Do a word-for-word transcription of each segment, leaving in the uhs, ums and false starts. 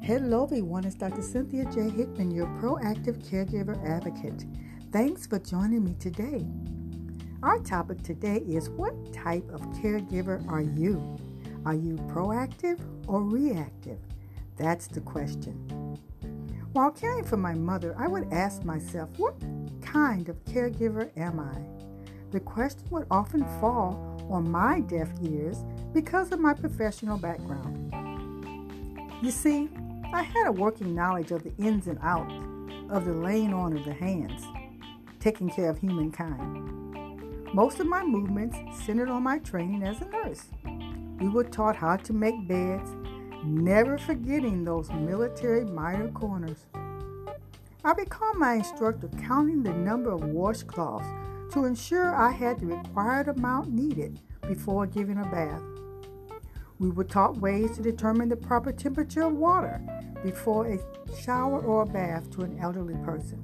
Hello everyone, it's Doctor Cynthia J. Hickman, your proactive caregiver advocate. Thanks for joining me today. Our topic today is, what type of caregiver are you? Are you proactive or reactive? That's the question. While caring for my mother, I would ask myself, what kind of caregiver am I? The question would often fall on my deaf ears because of my professional background. You see, I had a working knowledge of the ins and outs of the laying on of the hands, taking care of humankind. Most of my movements centered on my training as a nurse. We were taught how to make beds, never forgetting those military miter corners. I recall my instructor counting the number of washcloths to ensure I had the required amount needed before giving a bath. We were taught ways to determine the proper temperature of water before a shower or a bath to an elderly person.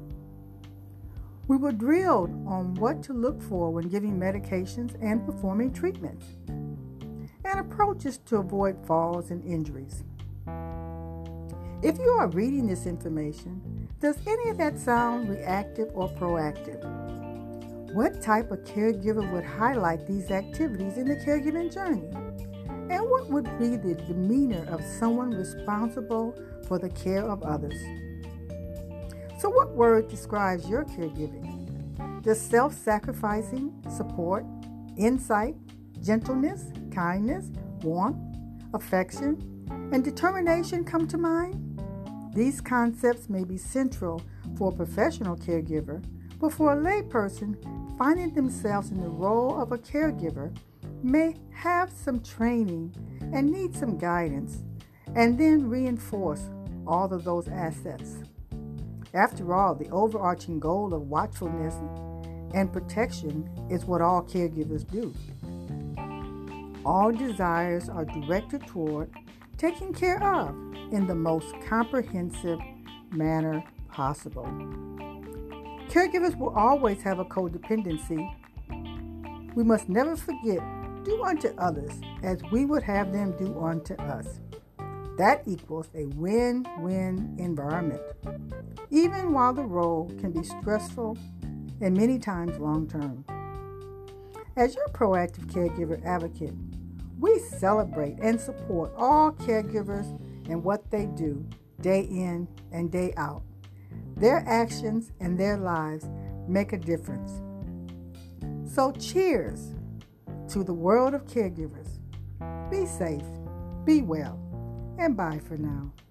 We were drilled on what to look for when giving medications and performing treatments, and approaches to avoid falls and injuries. If you are reading this information, does any of that sound reactive or proactive? What type of caregiver would highlight these activities in the caregiving journey? And what would be the demeanor of someone responsible for the care of others? So what word describes your caregiving? Does self-sacrificing, support, insight, gentleness, kindness, warmth, affection, and determination come to mind? These concepts may be central for a professional caregiver, but for a layperson finding themselves in the role of a caregiver may have some training and need some guidance, and then reinforce all of those assets. After all, the overarching goal of watchfulness and protection is what all caregivers do. All desires are directed toward taking care of in the most comprehensive manner possible. Caregivers will always have a codependency. We must never forget, do unto others as we would have them do unto us. That equals a win-win environment, even while the role can be stressful and many times long-term. As your proactive caregiver advocate, we celebrate and support all caregivers and what they do day in and day out. Their actions and their lives make a difference. So cheers to the world of caregivers. Be safe, be well, and bye for now.